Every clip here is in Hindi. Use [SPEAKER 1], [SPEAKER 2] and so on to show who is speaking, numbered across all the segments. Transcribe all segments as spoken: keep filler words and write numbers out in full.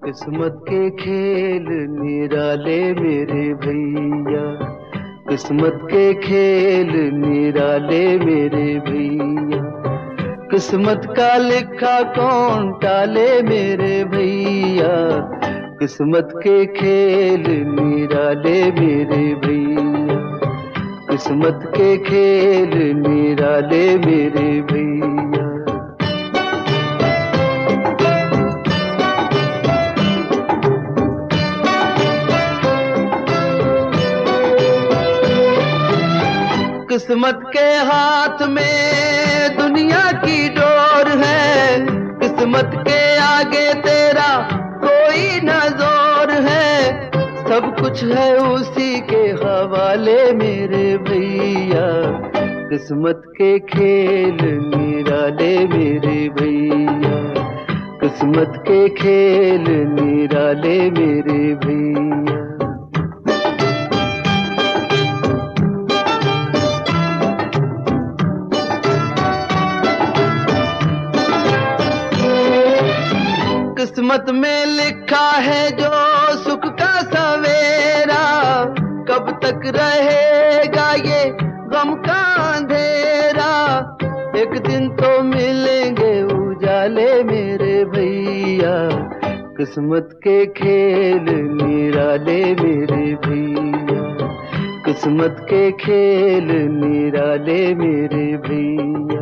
[SPEAKER 1] किस्मत के खेल निराले मेरे भैया, किस्मत के खेल निराले मेरे भैया। किस्मत का लिखा कौन टाले मेरे भैया, किस्मत के खेल निराले मेरे भैया। किस्मत के खेल निराले मेरे भैया। किस्मत के हाथ में दुनिया की डोर है, किस्मत के आगे तेरा कोई न जोर है। सब कुछ है उसी के हवाले मेरे भैया, किस्मत के खेल निराले मेरे भैया। किस्मत के खेल निराले मेरे भैया। किस्मत में लिखा है जो सुख का सवेरा, कब तक रहेगा ये गम का अंधेरा। एक दिन तो मिलेंगे उजाले मेरे भैया, किस्मत के खेल निराले मेरे भैया। किस्मत के खेल निराले मेरे भैया।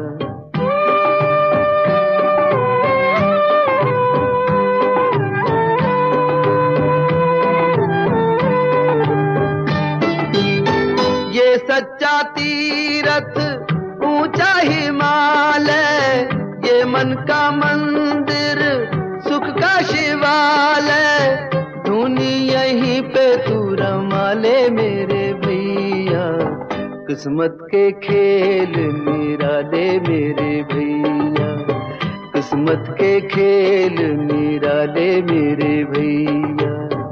[SPEAKER 1] सच्चा तीरथ ऊंचा हिमालय, ये मन का मंदिर सुख का शिवालय। धुनी यहीं पे तू रमा ले मेरे भैया, किस्मत के खेल निराले मेरे भैया। किस्मत के खेल निराले मेरे भैया।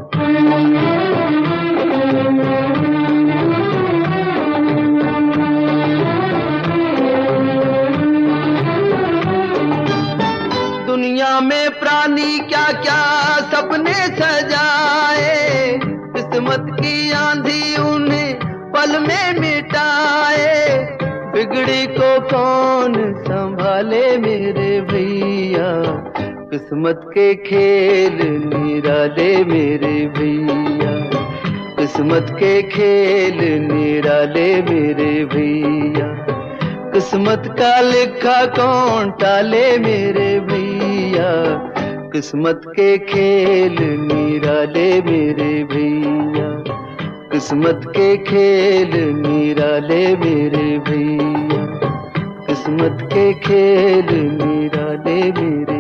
[SPEAKER 1] दुनिया में प्राणी क्या क्या सपने सजाए, किस्मत की आंधी उन्हें पल में मिटाए। बिगड़ी को कौन संभाले मेरे भैया, किस्मत के खेल निराले मेरे भैया। किस्मत के खेल निराले मेरे भैया। किस्मत का लिखा कौन टाले मेरे भैया, किस्मत के खेल निराले मेरे भैया। किस्मत के खेल निराले मेरे भैया। किस्मत के खेल निराले मेरे